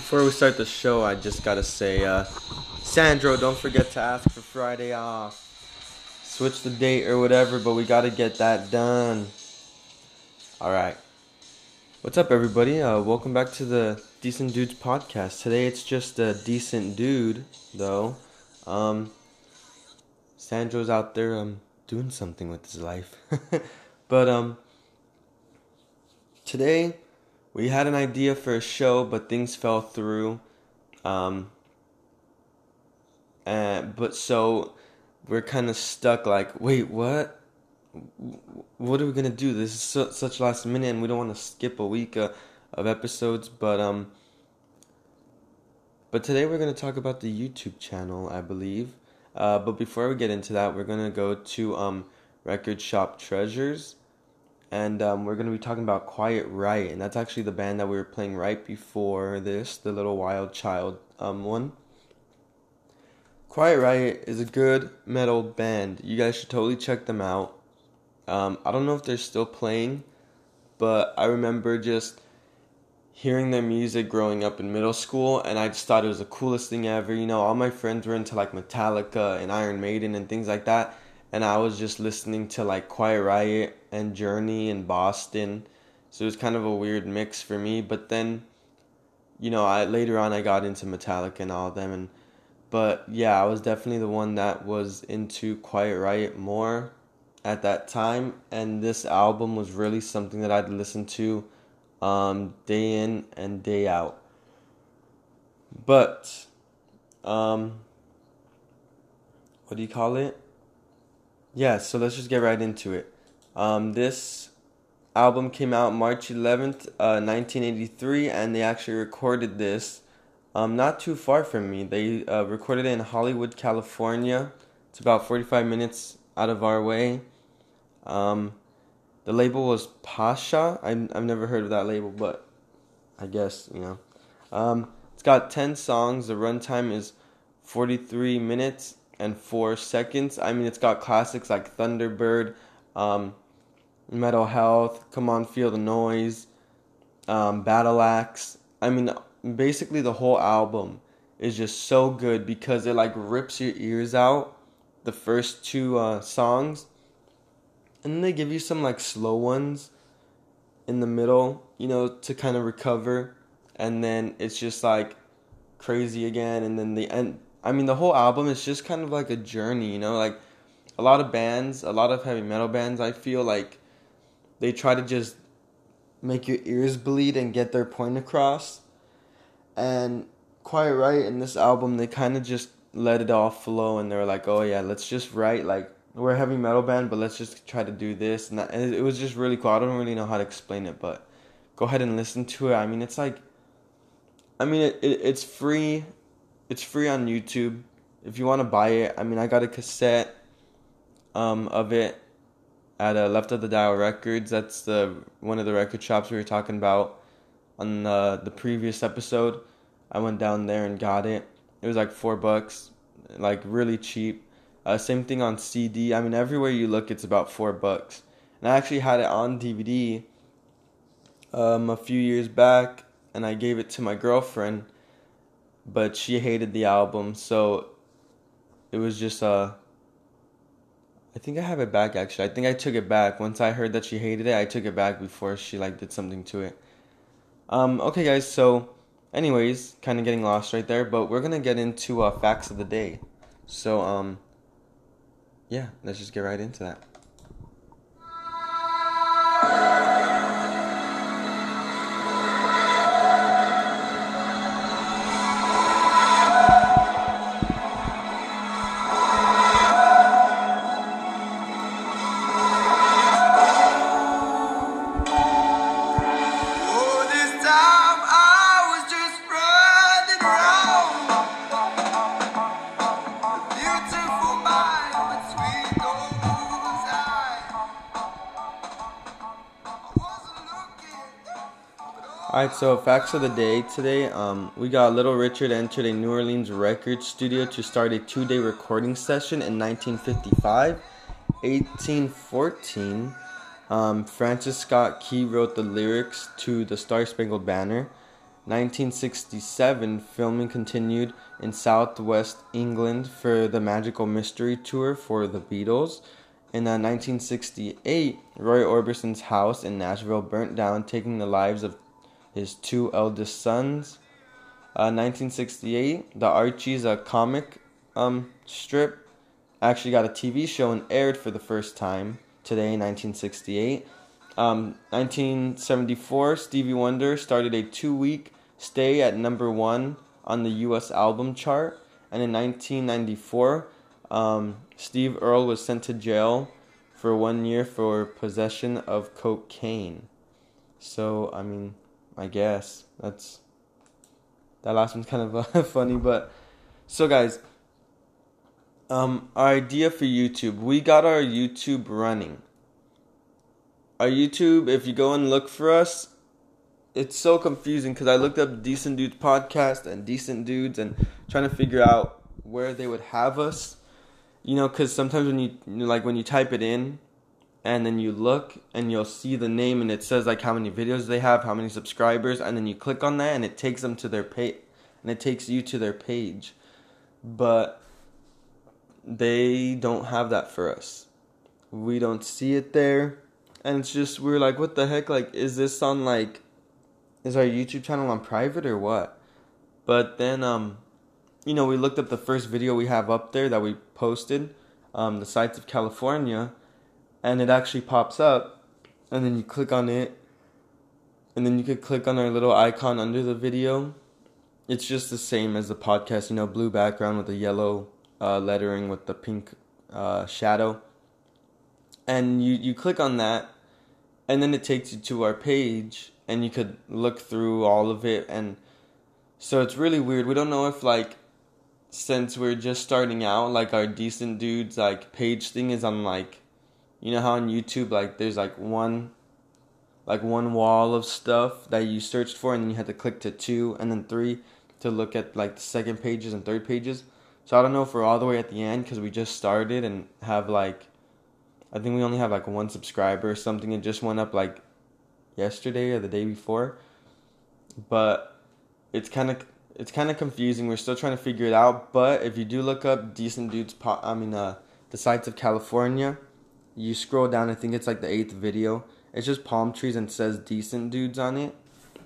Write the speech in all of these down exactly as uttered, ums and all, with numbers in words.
Before we start the show, I just gotta say, uh, Sandro, don't forget to ask for Friday off. Switch the date or whatever, but we gotta get that done. Alright. What's up, everybody? Uh, welcome back to the Decent Dudes podcast. Today it's just a decent dude, though. Um, Sandro's out there um, doing something with his life. but, um, today we had an idea for a show, but things fell through. Um, and, but so we're kind of stuck like, wait, what? What are we going to do? This is su- such last minute and we don't want to skip a week uh, of episodes. But, um, but today we're going to talk about the YouTube channel, I believe. Uh, but before we get into that, we're going to go to, um, Record Shop Treasures. And um, we're going to be talking about Quiet Riot. And that's actually the band that we were playing right before this, the Little Wild Child um, one. Quiet Riot is a good metal band. You guys should totally check them out. Um, I don't know if they're still playing, but I remember just hearing their music growing up in middle school, and I just thought it was the coolest thing ever. You know, all my friends were into like Metallica and Iron Maiden and things like that. And I was just listening to like Quiet Riot and Journey and Boston. So it was kind of a weird mix for me. But then, you know, I later on I got into Metallica and all of them. And But yeah, I was definitely the one that was into Quiet Riot more at that time. And this album was really something that I'd listen to um, day in and day out. But, um, what do you call it? Yeah, so let's just get right into it. Um, this album came out March eleventh, uh, nineteen eighty-three, and they actually recorded this um, not too far from me. They uh, recorded it in Hollywood, California. It's about forty-five minutes out of our way. Um, the label was Pasha. I, I've never heard of that label, but I guess, you know. Um, it's got ten songs. The runtime is forty-three minutes and four seconds. I mean, it's got classics like Thunderbird, um, Metal Health, Come On Feel the Noise, um, Battle Axe. I mean, basically the whole album is just so good because it like rips your ears out, the first two uh, songs. And then they give you some like slow ones in the middle, you know, to kind of recover. And then it's just like crazy again. And then the end. I mean, the whole album is just kind of like a journey, you know, like a lot of bands, a lot of heavy metal bands, I feel like they try to just make your ears bleed and get their point across. And Quiet Riot in this album, they kind of just let it all flow and they were like, oh yeah, let's just write, like, we're a heavy metal band, but let's just try to do this. And, that, and it was just really cool. I don't really know how to explain it, but go ahead and listen to it. I mean, it's like, I mean, it, it it's free. It's free on YouTube. If you want to buy it, I mean, I got a cassette um, of it at uh, Left of the Dial Records. That's the one of the record shops we were talking about on the, the previous episode. I went down there and got it. It was like four bucks, like really cheap. Uh, same thing on C D. I mean, everywhere you look, it's about four bucks. And I actually had it on D V D um, a few years back, and I gave it to my girlfriend. But she hated the album, so it was just, uh, I think I have it back, actually. I think I took it back. Once I heard that she hated it, I took it back before she, like, did something to it. Um, okay, guys, so, anyways, kind of getting lost right there, but we're going to get into, uh, facts of the day. So, um, yeah, let's just get right into that. Alright, so facts of the day today. Um, we got Little Richard entered a New Orleans record studio to start a two-day recording session in nineteen fifty-five. eighteen fourteen, um, Francis Scott Key wrote the lyrics to the Star Spangled Banner. nineteen sixty-seven, filming continued in southwest England for the Magical Mystery Tour for the Beatles. In uh, nineteen sixty-eight, Roy Orbison's house in Nashville burnt down, taking the lives of his two eldest sons. Uh, nineteen sixty-eight, the Archies, a comic um, strip, actually got a T V show and aired for the first time today in nineteen sixty-eight. Um, nineteen seventy-four, Stevie Wonder started a two-week stay at number one on the U S album chart. And in nineteen ninety-four, um, Steve Earle was sent to jail for one year for possession of cocaine. So, I mean, I guess that's... That last one's kind of uh, funny, but... So, guys, um, our idea for YouTube. We got our YouTube running. Our YouTube, if you go and look for us, it's so confusing because I looked up Decent Dudes Podcast and Decent Dudes and trying to figure out where they would have us. You know, because sometimes when you, like, when you type it in and then you look and you'll see the name and it says, like, how many videos they have, how many subscribers, and then you click on that and it takes them to their page, and it takes you to their page. But they don't have that for us. We don't see it there. And it's just, we're like, what the heck? Like, is this on, like, is our YouTube channel on private or what? But then, um, you know, we looked up the first video we have up there that we posted, um, the Sights of California, and it actually pops up, and then you click on it, and then you could click on our little icon under the video. It's just the same as the podcast, you know, blue background with the yellow uh, lettering with the pink uh, shadow. And you, you click on that, and then it takes you to our page, and you could look through all of it. And so it's really weird. We don't know if, like, since we're just starting out, like, our Decent Dudes, like, page thing is on, like, you know how on YouTube, like, there's, like, one, like, one wall of stuff that you searched for, and then you had to click to two, and then three to look at, like, the second pages and third pages. So I don't know if we're all the way at the end, because we just started and have, like, I think we only have, like, one subscriber or something. It just went up, like, yesterday or the day before. But it's kind of it's kind of confusing. We're still trying to figure it out. But if you do look up Decent Dudes, po- I mean, uh, the Sights of California, you scroll down. I think it's, like, the eighth video. It's just palm trees and says Decent Dudes on it.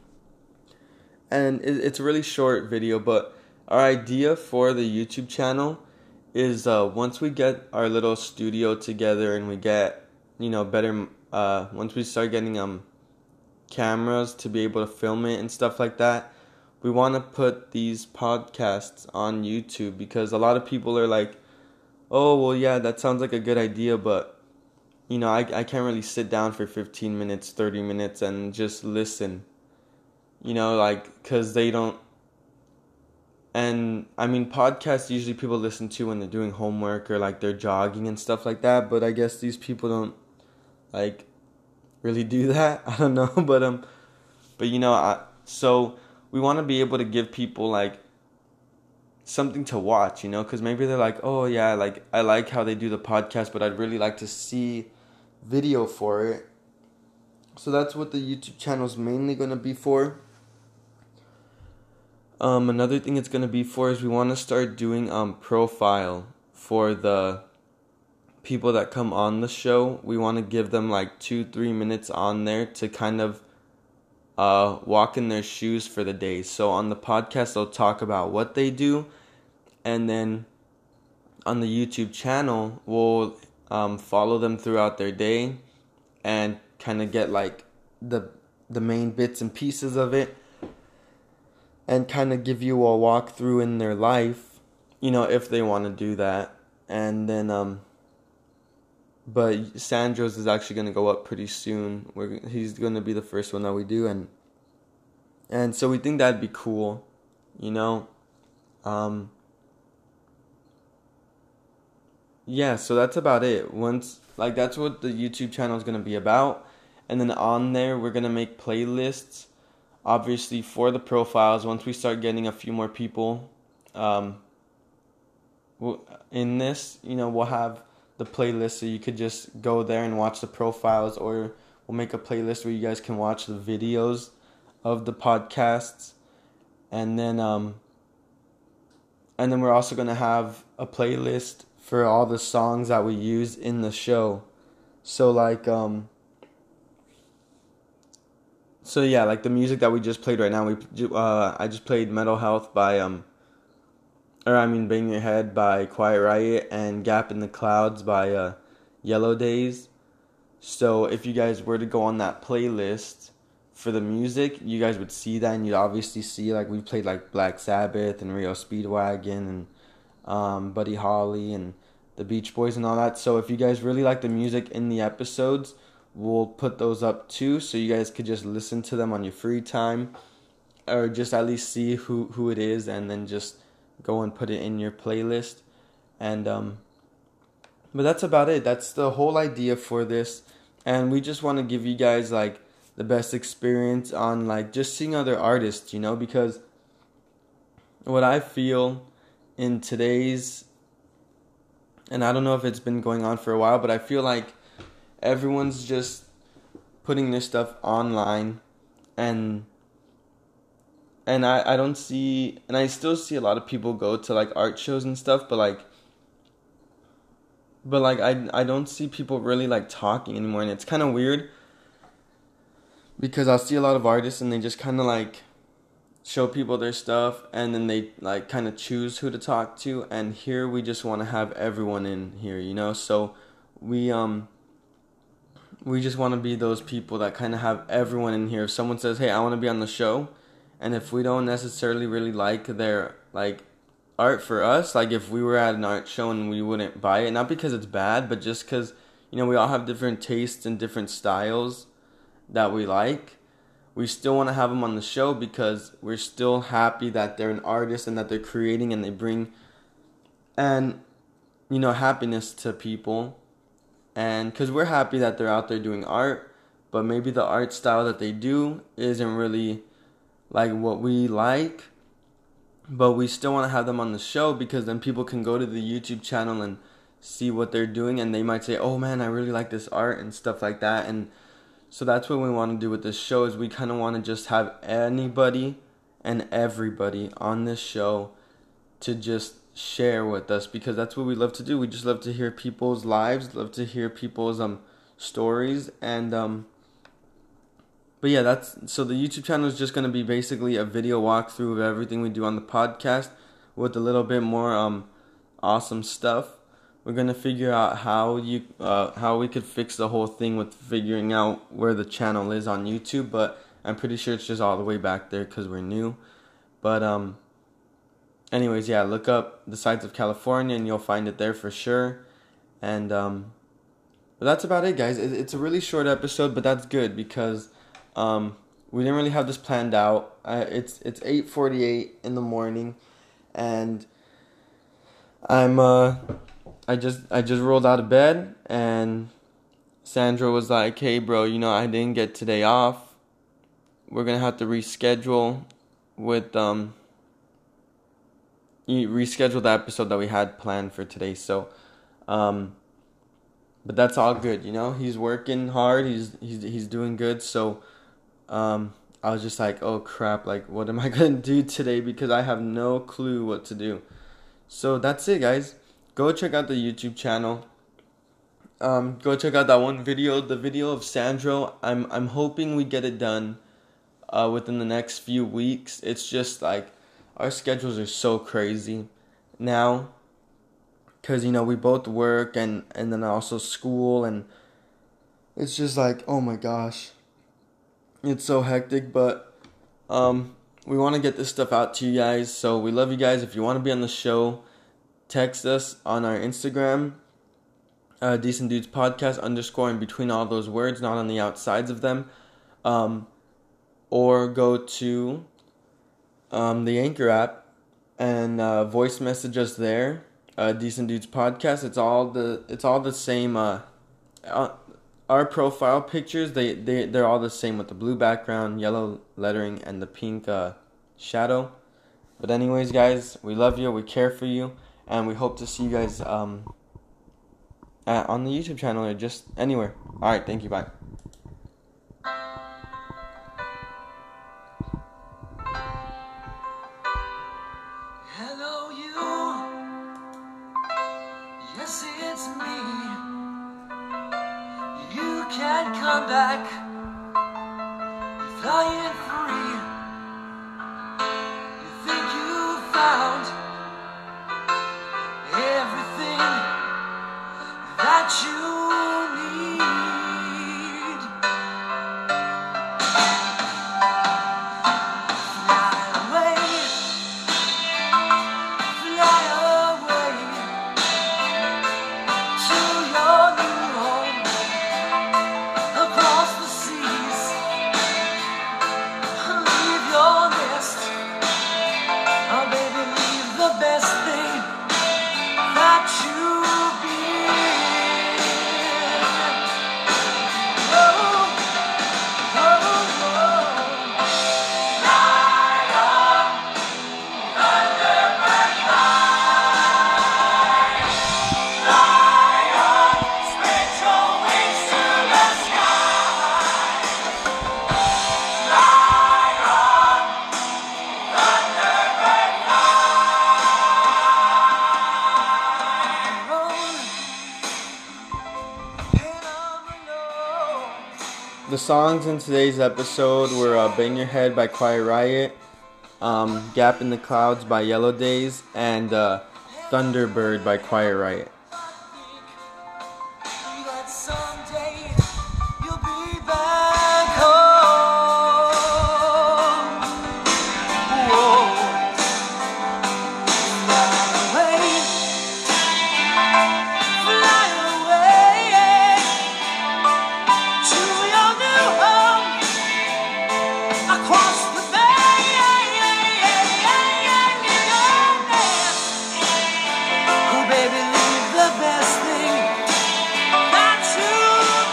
And it, it's a really short video. But our idea for the YouTube channel is uh, once we get our little studio together and we get, you know, better, uh, once we start getting um cameras to be able to film it and stuff like that, we want to put these podcasts on YouTube, because a lot of people are like, oh, well, yeah, that sounds like a good idea, but, you know, I, I can't really sit down for fifteen minutes, thirty minutes and just listen, you know, like, because they don't. And, I mean, podcasts usually people listen to when they're doing homework or, like, they're jogging and stuff like that. But I guess these people don't, like, really do that. I don't know. But, um, but you know, I, so we want to be able to give people, like, something to watch, you know. Because maybe they're like, oh, yeah, like, I like how they do the podcast, but I'd really like to see video for it. So that's what the YouTube channel is mainly going to be for. Um, another thing it's going to be for is we want to start doing um profile for the people that come on the show. We want to give them like two, three minutes on there to kind of uh walk in their shoes for the day. So on the podcast, they'll talk about what they do, and then on the YouTube channel, we'll um follow them throughout their day and kind of get like the the main bits and pieces of it, and kind of give you a walkthrough in their life, you know, if they want to do that. And then, um, but Sandro's is actually going to go up pretty soon. We're, he's going to be the first one that we do. And, and so we think that'd be cool, you know. Um, yeah, so that's about it. Once, like, that's what the YouTube channel is going to be about. And then on there, we're going to make playlists, obviously, for the profiles. Once we start getting a few more people um, in this, you know, we'll have the playlist, so you could just go there and watch the profiles, or we'll make a playlist where you guys can watch the videos of the podcasts. and then um and then we're also gonna have a playlist for all the songs that we use in the show. So like um so yeah, like the music that we just played right now, we uh I just played Mental Health by um or I mean Bang Your Head by Quiet Riot and Gap in the Clouds by uh Yellow Days. So if you guys were to go on that playlist for the music, you guys would see that, and you'd obviously see like we played like Black Sabbath and Rio Speedwagon and um, Buddy Holly and the Beach Boys and all that. So if you guys really like the music in the episodes, we'll put those up too, so you guys could just listen to them on your free time, or just at least see who who it is, and then just go and put it in your playlist. And um, but that's about it. That's the whole idea for this, and we just want to give you guys like the best experience on like just seeing other artists, you know, because what I feel in today's, and I don't know if it's been going on for a while, but I feel like everyone's just putting their stuff online, and and I, I don't see, and I still see a lot of people go to like art shows and stuff, but like but like I I don't see people really like talking anymore, and it's kind of weird because I'll see a lot of artists and they just kind of like show people their stuff, and then they like kind of choose who to talk to. And here we just want to have everyone in here, you know. So we um we just want to be those people that kind of have everyone in here. If someone says, "Hey, I want to be on the show," and if we don't necessarily really like their like art for us, like if we were at an art show and we wouldn't buy it, not because it's bad, but just because, you know, we all have different tastes and different styles that we like, we still want to have them on the show because we're still happy that they're an artist and that they're creating and they bring, and you know, happiness to people. And because we're happy that they're out there doing art, but maybe the art style that they do isn't really like what we like, but we still want to have them on the show because then people can go to the YouTube channel and see what they're doing, and they might say, "Oh man, I really like this art," and stuff like that. And so that's what we want to do with this show, is we kind of want to just have anybody and everybody on this show to just share with us, because that's what we love to do. We just love to hear people's lives, love to hear people's um stories. And um but yeah, that's so the YouTube channel is just going to be basically a video walkthrough of everything we do on the podcast with a little bit more um awesome stuff. We're going to figure out how you uh how we could fix the whole thing with figuring out where the channel is on YouTube, but I'm pretty sure it's just all the way back there cuz we're new. But um anyways, yeah, look up The Sides of California and you'll find it there for sure. And um but that's about it, guys. It, it's a really short episode, but that's good because um we didn't really have this planned out. Uh, it's it's eight forty-eight in the morning, and I'm uh I just I just rolled out of bed, and Sandra was like, "Hey, bro, you know I didn't get today off. We're gonna have to reschedule with um you reschedule the episode that we had planned for today." So, um, but that's all good, you know. He's working hard. He's he's he's doing good. So, um, I was just like, "Oh crap! Like, what am I gonna do today?" Because I have no clue what to do. So that's it, guys. Go check out the YouTube channel. Um, go check out that one video, the video of Sandro. I'm I'm hoping we get it done uh, within the next few weeks. It's just like our schedules are so crazy now, because you know we both work and and then also school, and it's just like, oh my gosh, it's so hectic. But um, we want to get this stuff out to you guys. So we love you guys. If you want to be on the show, text us on our Instagram, uh, Decent Dudes Podcast underscore in between all those words, not on the outsides of them, um, or go to um, the Anchor app and uh, voice message us there. Uh, Decent Dudes Podcast. It's all the it's all the same. Uh, uh, our profile pictures, they they they're all the same with the blue background, yellow lettering, and the pink uh, shadow. But anyways, guys, we love you. We care for you. And we hope to see you guys um, at, on the YouTube channel or just anywhere. Alright, thank you, bye. Yes, it's me. You can't come back. You're flying free. You think you found everything that you need. Fly away, fly away to your new home across the seas. Leave your nest, oh baby, leave the best thing that you've been. Oh, oh, oh. Fly on, Thunderbird, fly. Fly on, spread your wings to the sky. Fly on, Thunderbird, fly. The songs in today's episode were uh, Bang Your Head by Quiet Riot, um, Gap in the Clouds by Yellow Days, and uh, Thunderbird by Quiet Riot. That someday you'll be back home. Whoa. Fly away, fly away to your new home across the bay. Oh baby, leave the best thing that you've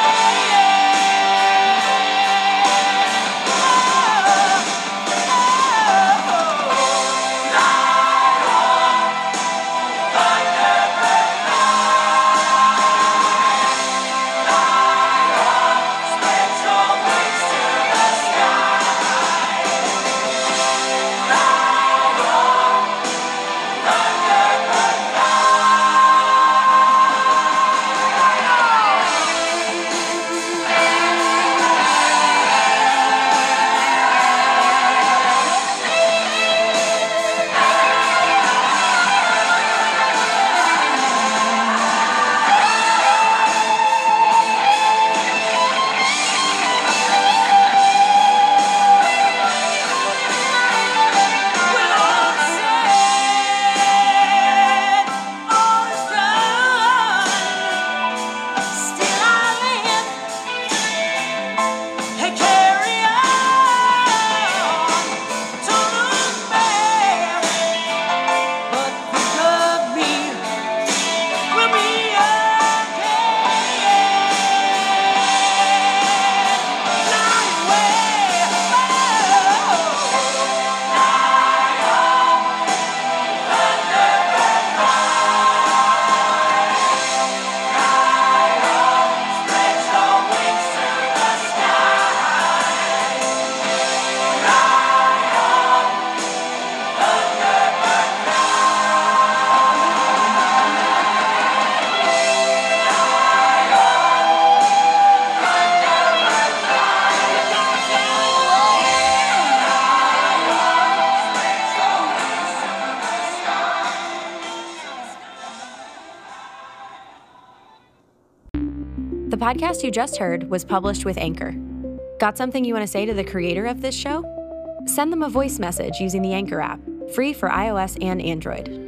The podcast you just heard was published with Anchor. Got something you want to say to the creator of this show? Send them a voice message using the Anchor app, free for iOS and Android.